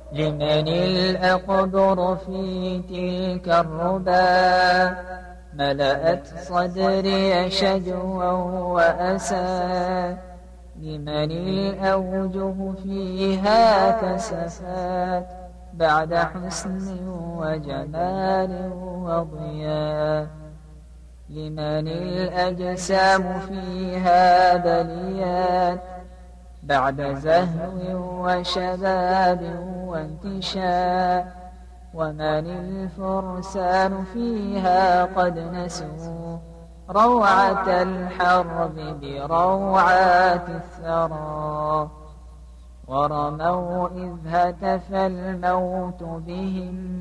لمن الأقدر في تلك الربا ملأت صدري شجوا وأسى لمن الأوجه فيها كسفات بعد حسن وجمال وضياء لمن الأجسام فيها بليات بعد زهو وشباب وانتشاء ومن الفرسان فيها قد نسوا روعة الحرب بروعات الثرى ورموا إذ هتف الموت بهم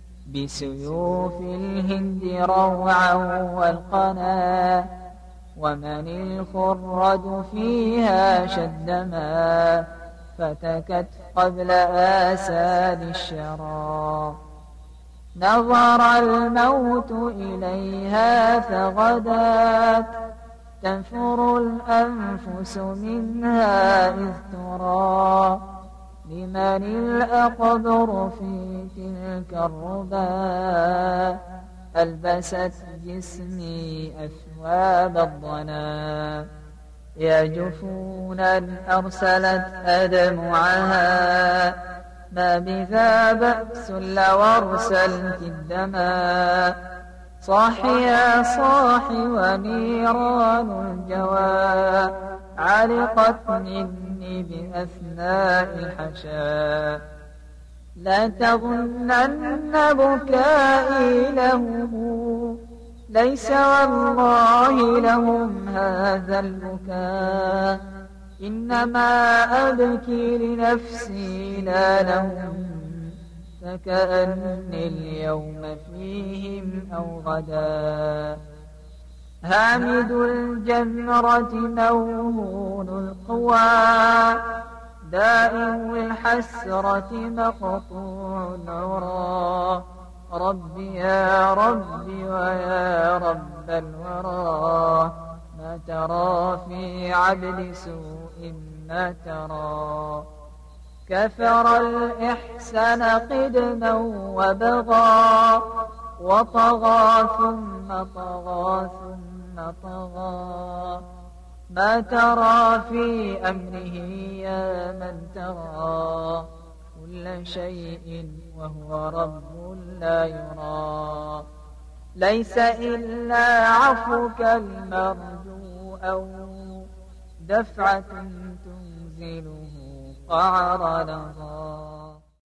بسيوف الهند روعا والقنا ومن الخرد فيها شدما فتكت قبل آساد الشرى نظر الموت إليها فغدات تنفر الأنفس منها إذ ترى لمن الأقدر في تلك الربا ألبست جسمي أثواب الضنا يا جفونا أرسلت أدمعها ما بذا بأس لو أرسلت الدما صاح يا صاح ونيران الجوى علقت مني بأثناء الحشا لا تظنن بكائي لهم ليس والله لهم هذا البكاء إنما أبكي لنفسي لا لهم فكأني اليوم فيهم أو غدا هامد الجمرة موهون القوى دائم الحسرة مقطوع العرى ربي يا ربي ويا رب الورى ما ترى في عبد سوء ما ترى كفر الإحسان قدما وبغى وطغى ثم طغى ثم طغى ما ترى في أمره يا من ترى كل شيء وهو رب لا يرى ليس إلا عفوك المرجو أو دفعة تنزله قعر لظى